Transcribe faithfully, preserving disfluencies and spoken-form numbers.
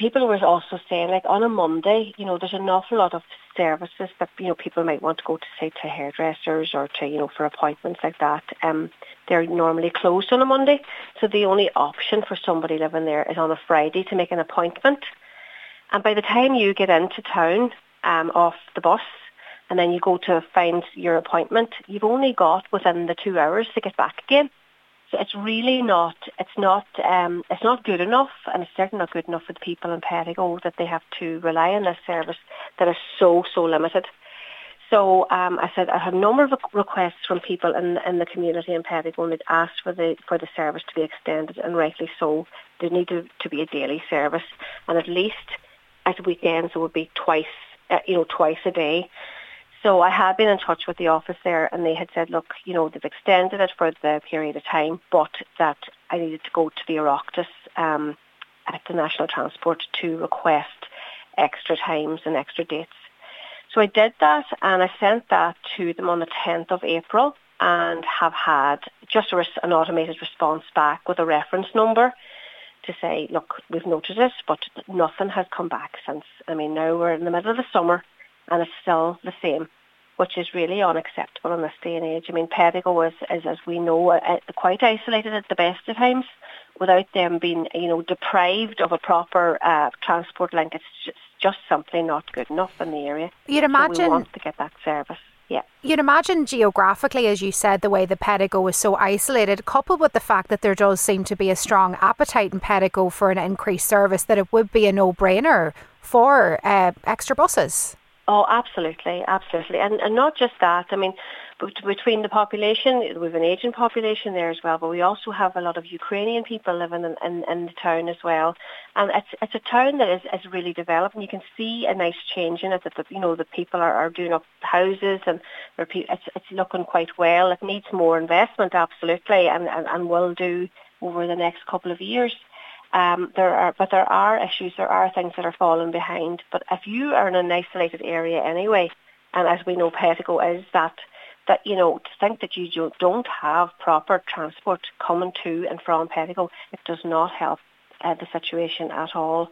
people were also saying, like, on a Monday, you know, there's an awful lot of services that, you know, people might want to go to, say, to hairdressers or to, you know, for appointments like that. Um, they're normally closed on a Monday. So the only option for somebody living there is on a Friday to make an appointment. And by the time you get into town um, off the bus and then you go to find your appointment, you've only got within the two hours to get back again. So it's really not, it's not, um, it's not good enough, and it's certainly not good enough for the people in Pettigo that they have to rely on this service that is so, so limited. So um, I said I had a number of requests from people in, in the community in Pettigo, and they'd asked for the for the service to be extended, and rightly so. There needed to be a daily service, and at least at weekends it would be twice, uh, you know, twice a day. So I had been in touch with the office there, and they had said, look, you know, they've extended it for the period of time, but that I needed to go to the Oireachtas um, at the National Transport to request extra times and extra dates. So I did that, and I sent that to them on the tenth of April and have had just a res- an automated response back with a reference number to say, look, we've noted it, but nothing has come back since. I mean, now we're in the middle of the summer, and it's still the same, which is really unacceptable in this day and age. I mean, Pettigo is, is as we know, uh, quite isolated at the best of times, without them being, you know, deprived of a proper uh, transport link. It's just, just simply not good enough in the area. You'd imagine so we want to get that service. Yeah. You'd imagine geographically, as you said, the way the Pettigo is so isolated, coupled with the fact that there does seem to be a strong appetite in Pettigo for an increased service, that it would be a no-brainer for uh, extra buses. Oh, absolutely, absolutely. And and not just that. I mean, between the population, we have an Asian population there as well, but we also have a lot of Ukrainian people living in, in, in the town as well. And it's it's a town that is, is really developed, and you can see a nice change in it, that the, you know, the people are, are doing up houses, and it's it's looking quite well. It needs more investment, absolutely, and, and, and will do over the next couple of years. Um, there are, but there are issues, there are things that are falling behind. But if you are in an isolated area anyway, and as we know Pettigo is, that, that you know, to think that you don't have proper transport coming to and from Pettigo, it does not help uh, the situation at all.